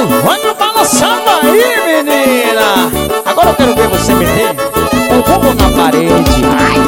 Vai me balançando aí, menina. Agora eu quero ver você meter o bumbum na parede.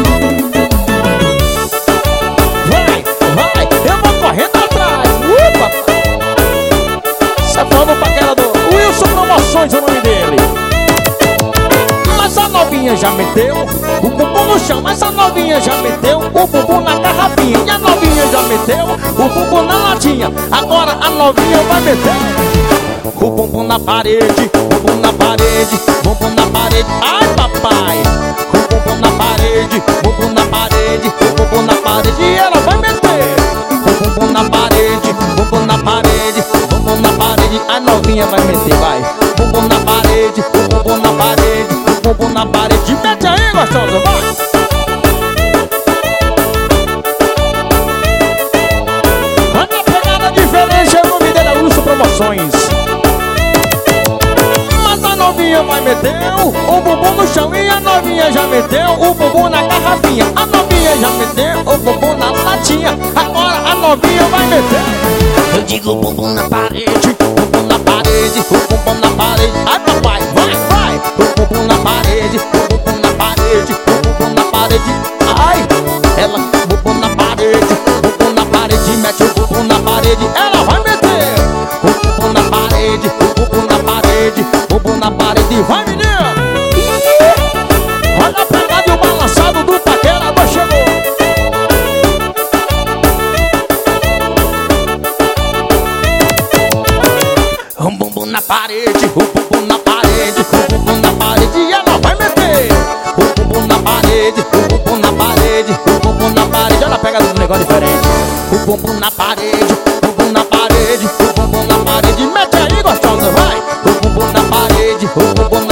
Vai, vai, eu vou correndo atrás. Papai. Você falou pra aquela do Wilson Promoções, o nome dele. Mas a novinha já meteu o bumbum no chão. Mas a novinha já meteu o bumbum na garrafinha. E a novinha já meteu o bumbum na latinha. Agora a novinha vai meter o bumbum na parede, bumbum na parede, bumbum na parede. Ai, papai. O bumbum na parede, bumbum na parede, bumbum na parede. E ela vai meter o bumbum na parede, bumbum na parede, bumbum na parede. A novinha vai meter, vai. Bumbum na parede, bumbum na parede, bumbum na parede. Mete aí, gostosa, vai. Olha a pegada diferente, é o nome dele, é Wilson Promoções. Mas a novinha vai meter o bumbum no chão. E a novinha já meteu o bumbum na garrafinha. A novinha já meteu o bumbum na latinha. Agora a novinha vai meter, eu digo bumbum na parede, bumbum na parede, o bumbum na parede. Ai, papai, vai, vai. O bumbum na parede, o bumbum na parede, o bumbum na parede. Ai, ela, bumbum na parede, bumbum na parede. Mete o bumbum na parede, ela vai meter o bumbum na parede, o bumbum na parede, o bumbum na parede. Vai, menina. Olha a pegada e o balançado do paquerador chegou. O bumbum na parede, o bumbum na parede, o bumbum na parede. E ela vai meter o bumbum na parede, o bumbum na parede, o bumbum na parede. Olha a pegada do negócio diferente. O bumbum na parede, o bumbum na parede, o bumbum na parede. Mete aí, gostosa, vai. O bumbum na parede, o bumbum na